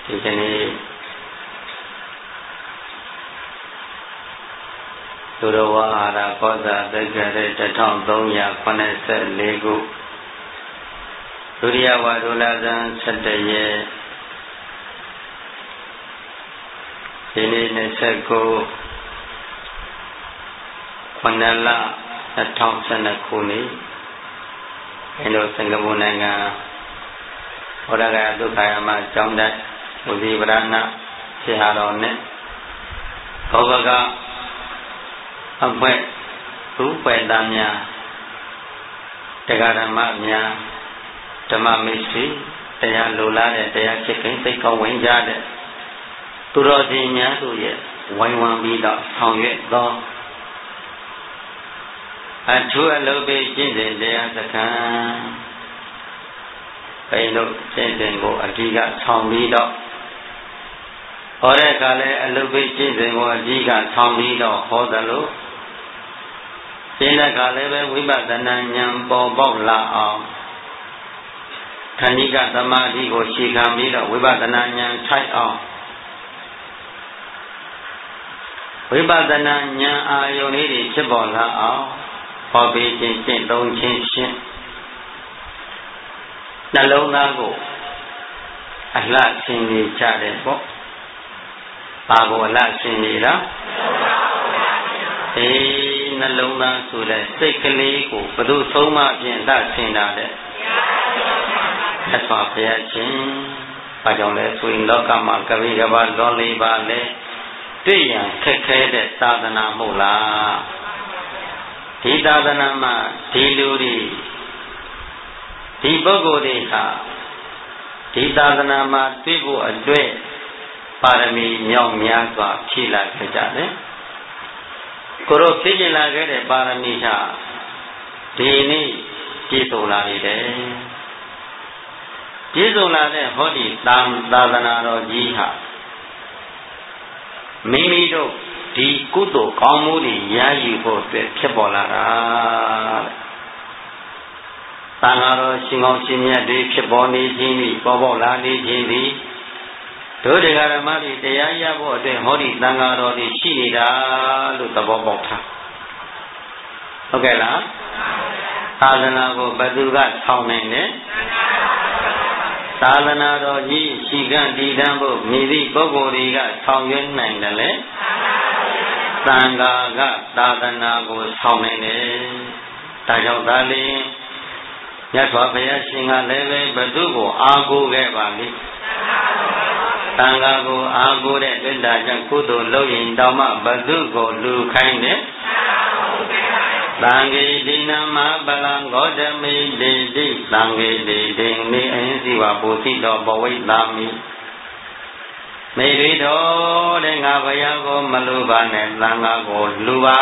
ဒီကနေ့သုရဝါဟာရကောဇာတက္ကရာ1384ခုဒုတိယဝါဒုလဇန်17ရက်ဒီနေ့29ခုနှစ်လ2012ခုနှစ်အင်ဒိုစင်ကာပူနိုင်ငံဩရဂယဒုက္ခယမကျောင်းတက်ဝိဇိပရဏဆရာတော်နဲ့ဘောဂကအဖွဲသူ့ပွဲသားများတရားဓမ္မများဓမ္မမိတ်ဆွေတရားလိုလားတဲ့တရားချစ်ခင်သိကောင်းဝင်ကြတဲ့သူတော်စင်များတို့ရဲ့ဝိုင်းဝန်းပြီးတော့ဆောင်ရွက်သောအထူးအလုပ်ပေးကျင့်စဉ်တရားစခန်းဘိန်းတို့ကျင့်စဉ်ကိုအဓိကဆောင်ပြီးတော့ဟောတဲ့အခါလည်းအလုပ်ပေးကျင့်စဉ်ကိုအဓိကဆောင်ပြီးတော့ဟောသလိုကျင့်တဲ့အခါလည်းပဲဝိပဿနာဉာဏ်ပေါ်ပေါက်လာအောင်ခဏိကသမာဓိကိုရှေ့ခံပြီးတော့ဝိပဿနာဉာဏ်ထိုက်အောင်ဝိပဿနာဉာဏ်အာယုန်လေးတွေဖြစ်ပေါ်လာအောင်ဟောပေးခြင်းကျင့်သုံးခြင်းဖြင့်နှလုံးသားကိုအလှဆင်နေကြတယ်ပေါ့။ဘာကိုအလှဆင်နေတာနှလုံးသားဆိုတဲ့စိတ်ကလေးကိုဘယ်သူဆုံးမဖြင့်အလှဆင်တာလဲသက်စွာဘုရားရှင်။ဘာကြောင့်လဲဆိုရင်လောကမှာကပိကဘာလွန်လေးပါလဲတွေ့ရန်ခက်ခဲတဲ့သာသနာမဟုတ်လား။ဒီသာသနာမှာဒီလူတွေဒီပုဂ္ဂိုလ်တွေဟာဒီသာသနာမှာတွေ့ဖို့အတွက်ပါရမီမြောက်များစွာဖြည့်လာခဲ့ကြတယ်။ကိုရောဖြည့်ကျင်လာခဲ့တဲ့ပါရမီဟာဒီနေ့ပြည့်စုံလာနေတယ်။ပြည့်စုံလာတဲ့ဟောဒီသာသနာတော်ကြီးဟာမိမိတို့ဒီကုသိုလ်ကောင်းမှုတွေရယူဖို့အတွက်ဖြစ်ပေါ်လာတာသံဃာတော်ရှင်ကောင်းရှင်မြတ်တွေဖြစ်ပေါ်နေခြင်းဤပေါ်ပေါက်လာနေခြင်းသည်တို့တရားဓမ္မတွေတရားရဖို့အတွက်ဟောဒီသံဃာတော်တွေရှိနေတာလို့သဘောပေါက်တာဟုတ်ကဲ့လားသာသနာကိုဘယ်သူကဆောင်နိုင်လဲသာသနာတော်ကြီးရှိကံတည်တံ့ဖို့မြည်သည့်ပုဂ္ဂိုလ်တွေကဆောင်ရွက်နိုင်တယ်လေသံဃာကသာသနာကိုဆောင်နိုင်တယ်ဒါကြောင့်ဒါလေးမြတ်စွာဘုရားရှင်ကလည်းပဲဘု து ကိုအားကိုးခဲ့ပါလိမ့်သံဃာကိုအားကိုးတဲ့တွေ့တာကြောင့်ကုသိုလ်လုပ်ရင်တောင်မှဘု து ကိုလူခိုင်းတယ်သံဃေဒီနမပလံဂေါတမိတေတိသံဃေဒီဒိနေအင်းစီဝပုသိတောဘဝိတာမိမေရိတော်တဲ့ငါဘုရားကိုမလူပါနဲ့သံဃာကိုလူပါ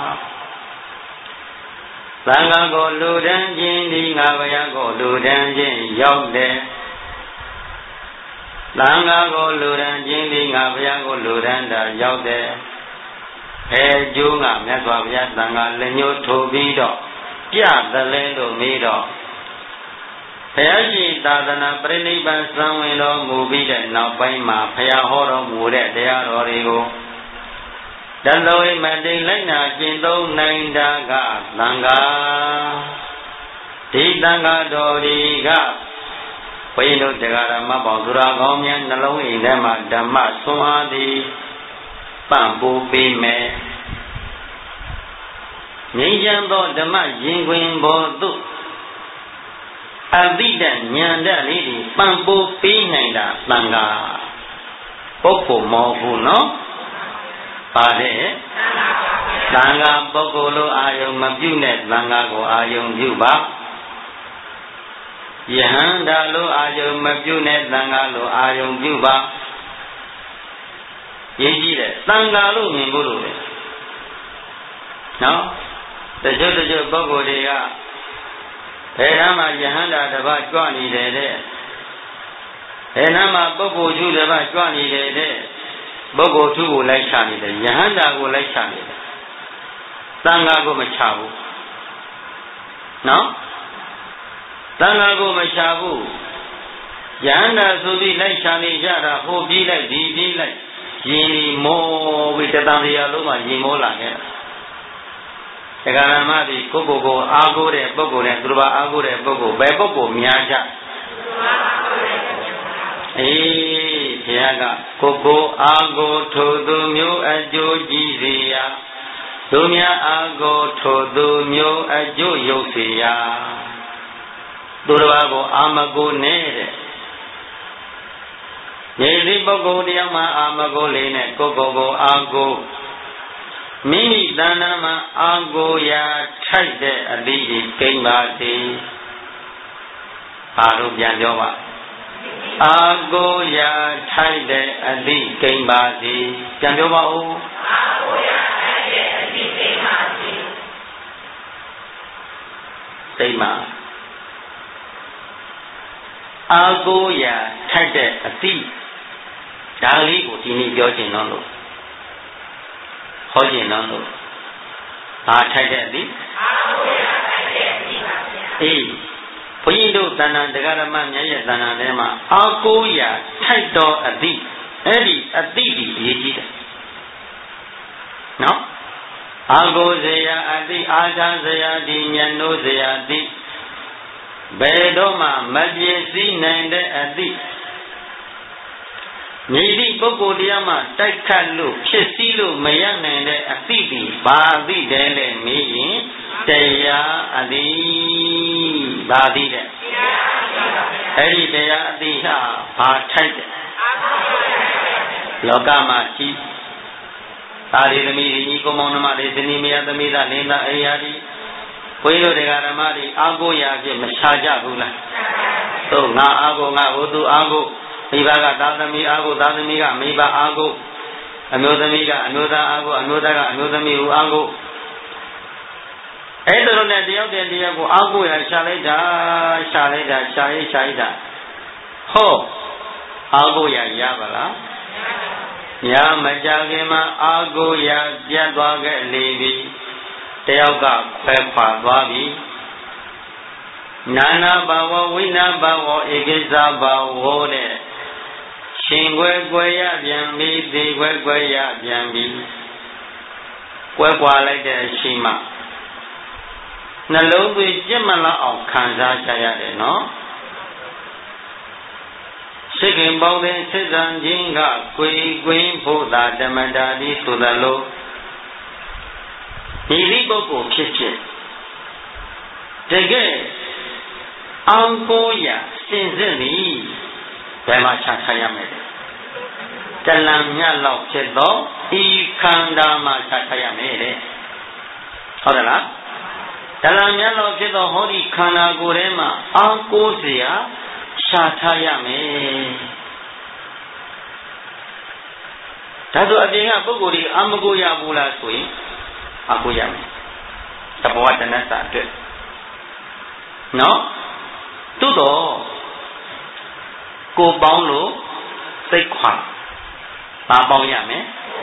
သံဃာကိုလူတန်းခြင်းဒီငါဘုရားကိုလူတန်းခြင်းရောက်တယ်သံဃာကိုလူတန်းခြင်းဒီငါဘုရားကိုလူတန်းတာရောက်တယ်အဲကျိုးကမြတ်စွာဘုရားသံဃာလက်ညှိုးထိုးပြီးတော့ပြသလဲလို့မေးတော့ဘုရားရှင်သာသနာပြိဋိဘံသံဝင်တော်မူပြီးတဲ့နောက်ပိုင်းမှာဘုရားဟောတော်မူတဲ့တရားတော်တွေကိုတလဝိမတိလိုက်နာကျင့်သုံးနိုင်တာကသံဃာဒီသံဃာတော်တွေကဘုန်းကြီးတို့တရားဓမ္မပေါင်းသူတော်ကောင်းများနှလုံးအိမ်ထဲမှာဓမ္မဆွမ်းအားသည်ပံ့ပိုးပေးမယ်ငြိမ်းချမ်းသောဓမ္မရင်ခွင်ပေါ်သို့အတိတဉာဏ်ဓာတ်လေးတွေပံ့ပိုးပေးနိုင်တာသံဃာပုဂ္ဂိုလ်မဟုတ်ဘူးနော်ပါတယ်သံဃာပုဂ္ဂိုလ်လိုအာယုံမပြုနဲ့သံဃာကိုအာယုံပြုပါယဟန္တာလိုအာယုံမပြုနဲ့သံဃာလိုအာယုံပြုပါရေးကြည့်တယ်သံဃာလို့မြင်ဖို့လိုတယ်နော်တချို့ပုဂ္ဂိုလ်တွေကဘယ်နှမှာယဟန္တာတစ်ပါးကြွနေတယ်တဲ့ဘယ်နှမှာပုဂ္ဂိုလ်ထုတစ်ပါးကြွနေတယ်တဲ့ပုဂ္ဂိုလ်ထုကိုလိုက်ချနေတယ်ယဟန္တာကိုလိုက်ချနေတယ်သံဃာကိုမချဘူးနော်သံဃာကိုမချဘူးယန္တာဆိုပြီးလိုက်ရှာနေကြတာဟိုပြေးလိုက်ဒီပြေးလိုက်ရင်မောပြီးတတန်တရားလုံးမှာရင်မောလာခဲ့တက္ကရာမဒီကိုအားကိုးတဲ့ပုဂ္ဂိုလ်နဲ့သူတို့ဘာအားကိုးတဲ့ပုဂ္ဂိုလ်ဘယ်ပုဂ္ဂိုလ်များကြအေးဘုရားကကိုအားကိုးထိုသူမျိုးအကျိုးကြည်စေရာသူများအားကိုးထိုသူမျိုးအကျိုးရုပ်စေရာသူတို့ဘာကိုအာမကိုနဲ့တဲ့ယေဒီပုဂ္ဂိုလ်တရားမှာအာမကိုလေးနဲ့ကိုအားကိုးမိမိတဏ္ဍာမှာအာကိုရာထိုက်တဲ့အသည့်ဒီကိမ့်ပါစေဘာလို့ပြန်ပြောပါအာကိုရာထိုက်တဲ့အသည့်ကိမ့်ပါစေပြန်ပြောပါဦးအာကိုရာထိုက်တဲ့အသည့်ကိမ့်ပါစေစိတ်မှာအာကိုရာထိုက်တဲ့အသည့်ဒါလေးကိုဒီနေ့ပြောချင်တော့လို့ဟောချင်တော့လို့ဘာထိုက်တဲ့အသည့်အာကိုရာထိုက်တဲ့အသည့်ပါဗျာအေးဘုန်းကြီးတို့တဏ္ဍာတရားဓမ္မမြတ်ရဲ့တဏ္ဍာထဲမှာအာကိုရာထိုက်တော်အသည့်အဲ့ဒီအသည့်ဒီအရေးကြီးတယ်နော်အာကိုစရာအသည့်အာသာစရာဒီဉာဏ်တို့စရာအသည့်ဘယ်တော့မှမပြည့်စည်နိုင်တဲ့အသည့်မြည်သည့်ပုဂ္ဂိုလ်တရားမှတိုက်ခတ်လို့ဖြစ်စည်းလို့မရနိုင်တဲ့အသည့်ဒီဘာအသည့်တည်းလဲမေးရင်တရားအသည့်ဘာအသည့်တဲ့အဲ့ဒီတရားအသည့်ဟာဘာထိုက်တဲ့လောကမှာရှိသာရိသမီးညီကိုမောင်နှမတွေဇနီးမယားသမီးသားလင်းသားအိယာဒီဘုန်းကြီးတို့တရားဓမ္မတွေအာကိုရာဖြင့်မချကြဘူးလားသို့ငါအာကိုငါဘုသူအာကိုမိဘကသာသမီအာကိုသာသမီကမိဘအာကိုအမျိုးသမီးကအမျိုးသားအာကိုအမျိုးသားကအမျိုးသမီးကိုအာကိုအဲ့ဒါလိုနဲ့တယောက်တည်းတယောက်ကိုအာကိုရာရှာလိုက်တာရှာလိုက်တာဟောအာကိုရာရပါလားညာမကြခင်မှာအာကိုရာပြတ်သွားခဲ့လေပြီတယောက်ကခွဲခွာသွားပြီနာနာဘာဝဝိနာဘာဝဧကိစ္စဘာဝတဲ့ရှင်ခွဲခွဲရပြန်ပြီဒီခွဲခွဲရပြန်ပြီကွဲကွာလိုက်တဲ့အချိန်မှာနှလုံးသွေးကြက်မလောက်အောင်ခံစားကြရတယ်နော်စိတ်ခင်ပေါင်းတဲ့စိတ်ဆံခြင်းကကိုယ်ကွင်းဖို့သာဓမ္မတာဒီဆိုသလိုဒီလိပုဂ္ဂိုလ်ဖြစ်ဖြစ်တကယ်အောင်ကိုရစင်စစ်နေဘယ်မှာချထားရမလဲတလံမြတ်လောက်ဖြစ်တော့ဤခန္ဓာမှာချထားရမယ်တဲ့ဟုတ်တယ်လားတလံမြတ်လောက်ဖြစ်တော့ဟောဒီခန္ဓာကိုယ်ထဲမှာအောင်ကိုစရာချထားရမယ်ဒါဆိုအပြင်ကပုဂ္ဂိုလ်တွေအာမကိုရဘူးလားဆိုရင်အာကိုရမယ်သဘောတဏ္ဍစာအတွက်နော်သို့တော့ကိုပေါင်းလို့စိတ်ခွာဘာပေါင်းရမယ်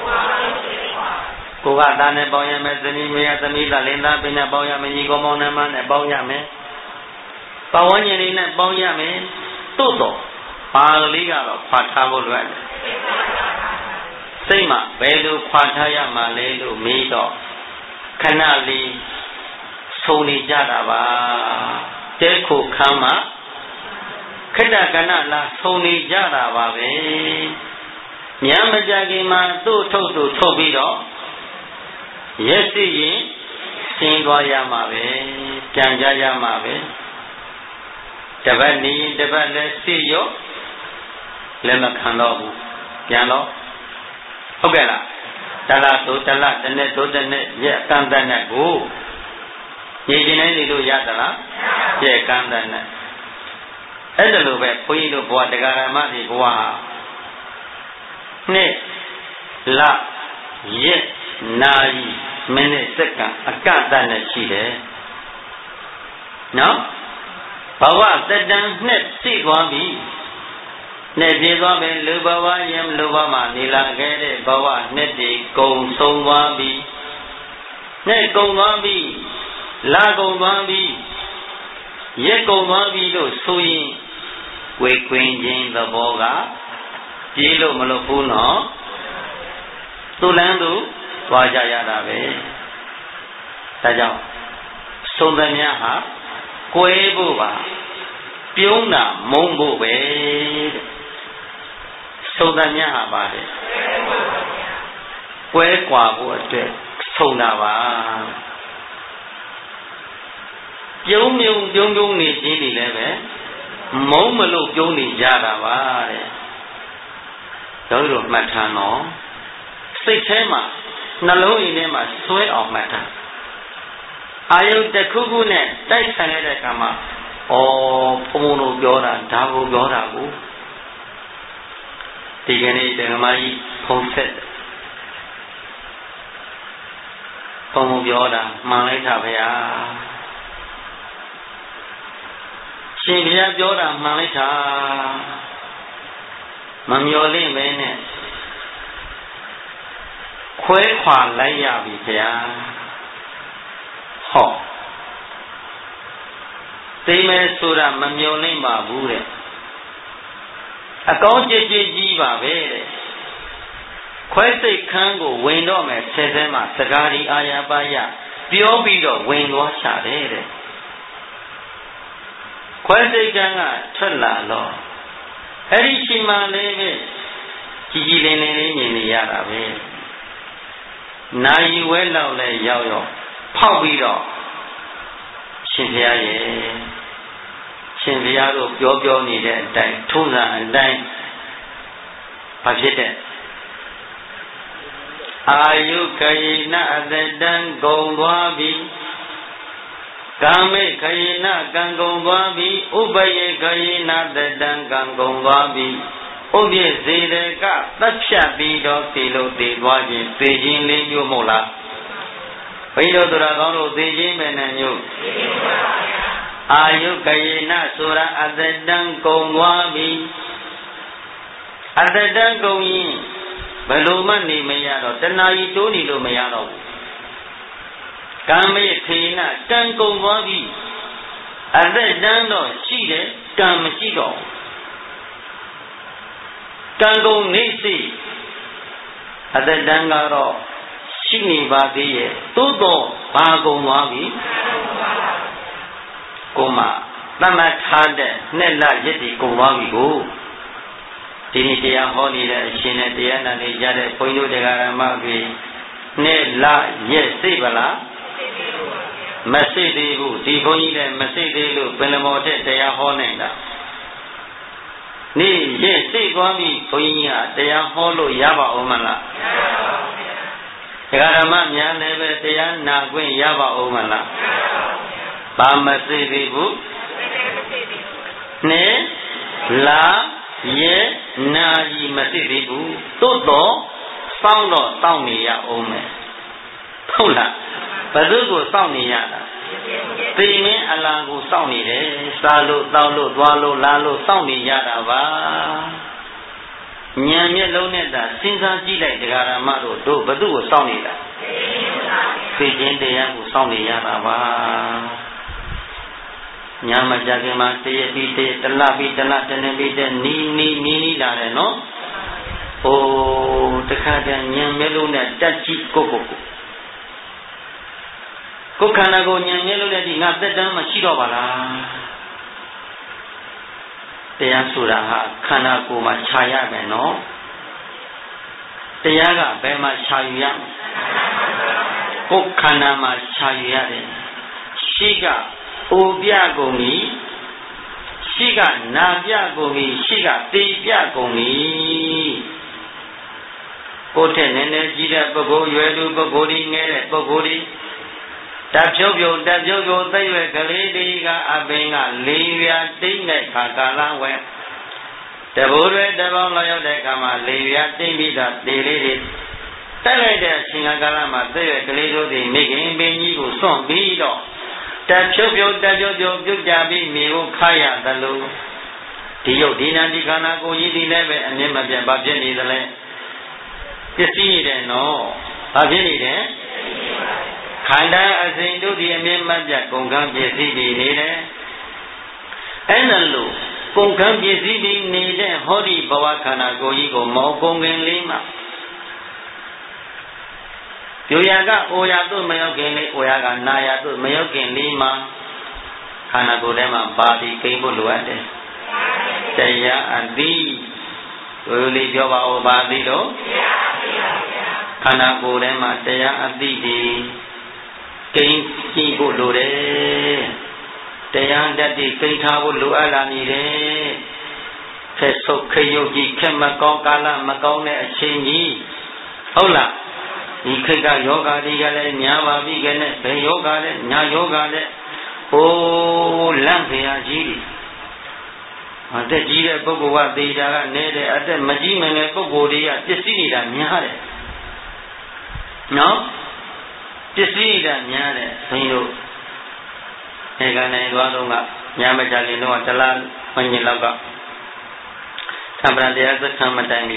ကိုကသားနဲ့ပေါင်းရမယ်ဇနီးမယားသမီးသားလင်းသားပင်နဲ့ပေါင်းရမယ်ညီကောင်မောင်နှမနဲ့ပေါင်းရမယ်ပတ်ဝန်းကျင်လေးနဲ့ပေါင်းရမယ်သို့တော့ပါဠိကတော့ခွာထားဖို့လွယ်တယ်စိတ်မှာဘယ်လိုခွာထားရမှာလဲလို့မေးတော့ခဏလေးဆုံးနေကြတာပါတဲခိုခမ်းမှာခဏကဏလာဆုံးနေကြတာပါပဲမြန်မကြခင်မှာသူ့ထုတ်ပြီးတော့ရက်စီရင်ဆင်းသွားရမှာပဲပြန်ကြရမှာပဲတပတ်နေရင်တပတ်လည်းစိရောလည်းမခံတော့ဘူးပြန်တော့ဟုတ်ကဲ့လားတလားဆိုတလားတစ်နေ့ဆိုတစ်နေ့ရက်ကန့်တဲ့နဲ့ကိုညီချင်းတိုင်းနေလို့ရသလားရက်ကန့်တဲ့နဲ့အဲ့ဒါလိုပဲဘုန်းကြီးတို့ဘဝတရားဓမ္မတွေဘဝဟာနှစ်လရက်နာရီမိနစ်စက္ကန့်အကန့်အသတ်နဲ့ရှိတယ်နော်ဘဝသက်တမ်းနှစ်ရှိသွားပြီနှစ်ပြည့်သွားပြီလူဘဝရင်လူဘဝမှာနေလာခဲ့တဲ့ဘဝနှစ်တည်ကုန်ဆုံးသွားပြီနှစ်ကုန်သွားပြီလကုန်သွားပြီရက်ကုန်သွားပြီလို့ဆိုရင်ကွယ်ကွင်းခြင်းသဘောကပြေးလို့မလုပ်ဘူးနော်သူ့လမ်းသူသွားကြရတာပဲဒါကြောင့်ဆုံးသမျှဟာကွယ်ဖို့ပါပြုံးတာမုန်းဖို့ပဲတဲ့ဆုံးသမျှဟာပါတယ်ကွဲကွာဖို့အတွက်ဆုံးတာပါပြုံးနေခြင်းတွေလည်းပဲမုန်းမလို့ပြုံးနေကြတာပါတဲ့တို့မှတ်ထားနော်စိတ်ထဲမှာနှလုံးအိမ်ထဲမှာစွဲအောင်မှတ်ထားအာယုတစ်ခုခုနဲ့တိုက်ဆိုင်ရတဲ့အခါမှာဘုံတို့ပြောတာဒါကိုပြောတာကိုဒီကနေ့ဓမ္မကြီးဖုံးဆက်ဘုံပြောတာမှန်လိုက်တာဗျာရှင်ဘုရားပြောတာမှန်လိုက်တာမမျော်လင့်ပဲနဲ့ခွဲခွာလိုက်ရပြီဗျာဟောသိမယ်ဆိုတာမမျော်လင့်ပါဘူးတဲ့အကောင်းကြည်ကြီးပါပဲတဲ့ခွဲစိတ်ခန်းကိုဝင်တော့မယ်ဆယ်ဆဲမှာစကားဒီအာရပါယပြောပြီးတော့ဝင်သွားချတယ်တဲ့ခွဲစိတ်ခန်းကထွက်လာတော့အဲ့ဒီချိန်မှလည်းပဲကြီးလင်းလေးမြင်နေရတာပဲနိုင်ဝဲလောက်လဲရောက်ဖောက်ပြီးတော့ရှင်ဘုရားရဲ့ရှင်ဘုရားတို့ပြောနေတဲ့အတိုင်းထုံးစံအတိုင်းဘာဖြစ်တဲ့အာယုခယေနအတတံဂုံသွားပြီကာမေခယေနကံဂုံသွားပြီဥပယေခယေနတတံကံဂုံသွားပြီဥပ္ပစေရကသက်ဖြတ်ပြီးတော့ဒီလိုတည်သွားခြင်းသိခြင်းလေးမျိုးမဟုတ်လားဘိဓောသူတော်ကောင်းတို့သိခြင်းပဲနဲ့မျိုးအာယုကယေနဆိုတာအတတံကုံသွားပြီအတတံကုံရင်ဘယ်လိုမှနေမရတော့တဏှာကြီးတိုးနေလို့မရတော့ဘူးကာမေခေနကံကုံသွားပြီအတတံတော့ရှိတယ်ကံမရှိတော့ကံကုံနေစီအတတံကတော့ရှိနေပါသေးရဲ့သို့တော့ဘာကုံသွားပြီကိုမသတ်မှတ်ထားတဲ့နှစ်လရက်ဒီကုံသွားပြီကိုဒီနေ့တရားဟောနေတဲ့အရှင်နဲ့တရားနာနေကြတဲ့ဘုန်းကြီးတို့တရားဓမ္မတွေနှစ်လရက်စိတ်ပါလားမစိတ်သေးဘူးဒီဘုန်းကြီးလည်းမစိတ်သေးလို့ပင်လမော်တဲ့တရားဟောနေတာနေ့ရက်စိတ်သွားပြီဘုန်းကြီးကတရားဟောလို့ရပါဦးမလားတရားဓမ္မများလည်းပဲတရားနာခွင့်ရပါဦးမလားဘာမစိတ်သေးဘူးနေ့လရက်နာကြီးမစိတ်သေးဘူးသို့တော့စောင့်တော့စောင့်နေရအောင်မယ်ဟုတ်လားဘယ်သူကိုစောင့်နေရတာသိမင်းအလားကိုစောင့်နေတယ်စားလို့တောက်လို့သွားလို့လာလို့စောင့်နေရတာပါဉာဏ်မျက်လုံးနဲ့သာစဉ်းစားကြည့်လိုက်တရားဓမ္မတို့ဘယ်သူကိုစောင့်နေတာသိခြင်းတရားကိုစောင့်နေရတာပါညာမကြခင်မှာတရပြီးတရတလပြီးတလတနေပြီးတဲ့နီးလာတယ်နော်ဟိုတခါတည်းဉာဏ်မျက်လုံးနဲ့တက်ကြည့်ကိုခန္ဓာကိုဉာဏ်မျက်လုံးနဲ့ဒီငါသက်တမ်းမရှိတော့ပါလားတရားဆိုတာဟာခန္ဓာကိုယ်မှာခြာရမယ်နော်တရားကဘယ်မှာခြာယူရမလဲကိုယ်ခန္ဓာမှာခြာယူရတယ်ရှိကအိုပြကုန်ပြီရှိကနာပြကုန်ပြီရှိကတေပြကုန်ပြီကိုယ်ထက်နည်းနည်းကြီးတဲ့ပုဂ္ဂိုလ်ရွယ်သူပုဂ္ဂိုလ်ဒီငယ်တဲ့ပုဂ္ဂိုလ်ဒီတက်ဖြုတ်သိရွယ်ကလေးဒီကအပင်ကလေးပြတိမ့်တဲ့ခါကာလဝဲတဘိုးတွေတပေါင်းလောက်ရောက်တဲ့အခါမှာလေးပြတိမ့်ပြီးတော့တေလေးတွေတက်လိုက်တဲ့အချိန်ကာလမှာသိရွယ်ကလေးတို့ဒီမိခင်ပင်ကြီးကိုစွန့်ပြီးတော့တက်ဖြုတ်ပြုတ်ကြပြီးမြေကိုခါရသလိုဒီရုပ်ဒီနာဒီခန္ဓာကိုယ်ကြီးဒီလည်းပဲအမြင်မပြတ်ဘာဖြစ်နေသလဲပစ္စည်းနေတယ်နော်ဘာဖြစ်နေတယ်ခန္ဓာအစဉ်တို့ဒီအမြင်မပြတ်ကုန်ကံပစ္စည်းတွေနေတယ်အဲ့ဒါလို့ကုန်ခံပစ္စည်းပြီးနေတဲ့ဟောဒီဘဝခန္ဓာကိုယ်ကြီးကိုမောကုန်ခင်လေးမှာပြိုရာကအိုရာတို့မရောက်ခင်လေးအိုရာကနာရာတို့မရောက်ခင်လေးမှာခန္ဓာကိုယ်ထဲမှာပါပြီးကိန်းဖို့လိုအပ်တယ်တရားအသိတို့လေးပြောပါဦးပါသိတော့ခန္ဓာကိုယ်ထဲမှာတရားအသိဒီကိန်းကြည့်ဖို့လိုတယ်တရားတတ်ပြီးကိန်းထားဖို့လိုအပ်လာနေတယ်ခက်ဆုပ်ခရုပ်ကြီးခက်မကောင်းကာလမကောင်းတဲ့အချိန်ကြီးဟုတ်လားဒီခိတ်ကယောဂါတွေကလည်းညာပါပြီကဲနဲ့ဘယ်ယောဂါလဲညာယောဂါလဲဟိုးလန့်ဖျားကြီးအသက်ကြီးတဲ့ပုဂ္ဂိုလ်ကသေတာကနေတဲ့အသက်မကြီးမငယ်ပုဂ္ဂိုလ်တွေကပစ္စည်းနေတာများတယ်နော်ပစ္စည်းနေတာများတယ်ဘုန်းကြီးတို့ဒီကနေ့သွားတော့ကညမကြခင်တော့တလားမင်းကြီးလောက်ကသံဃာတရားစခန်းမတိုင်ပြီ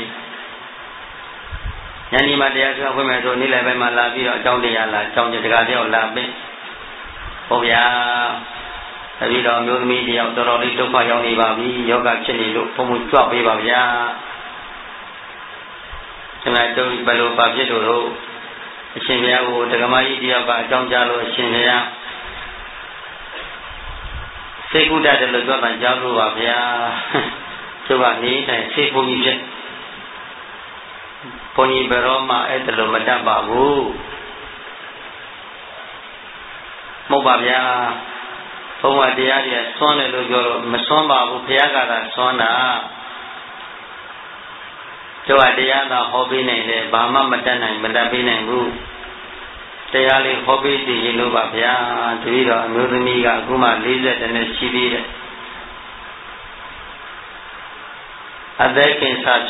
ညနေမှတရားစခန်းဖွင့်မယ်ဆိုနေ့လည်းပဲမှလာပြီးတော့အကြောင်းတရားလာအကြောင်းတကားတယောက်လာပင့်ဟုတ်ဗျာတပည့်တော်မျိုးသမီးတယောက်တော်တော်လေးဒုက္ခရောက်နေပါပြီယောဂဖြစ်နေလို့ဘုံဘုံကြွပေးပါဗျာကျွန်တော်တို့ဘယ်လိုပါဖြစ်လို့အရှင်ဘုရားကိုဒကမကြီးတယောက်ကအကြောင်းကြားလို့အရှင်ဘုရားစေကုတ္တတယ်လို့ပြောတာကြားလို့ပါဗျာသူကနေတိုင်းစေဘုံကြီးဖြစ်ဘုန်းကြီးဘယ်တော့မှအဲ့ဒါလိုမတတ်ပါဘူးမဟုတ်ပါဗျာဘုံကတရားတွေဆွမ်းတယ်လို့ပြောတော့မဆွမ်းပါဘူးဘုရားကသာဆွမ်းတာကျိုးကတရားသာဟောပေးနိုင်တယ်ဘာမှမတတ်နိုင်မတတ်ပေးနိုင်ဘူးတရားလေးဟောပေးစီရင်လို့ပါဗျာတပည့်တော်အမျိုးသမီးကအခုမှ40နှစ်ရှိသေးတယ်အသက်ခင်စ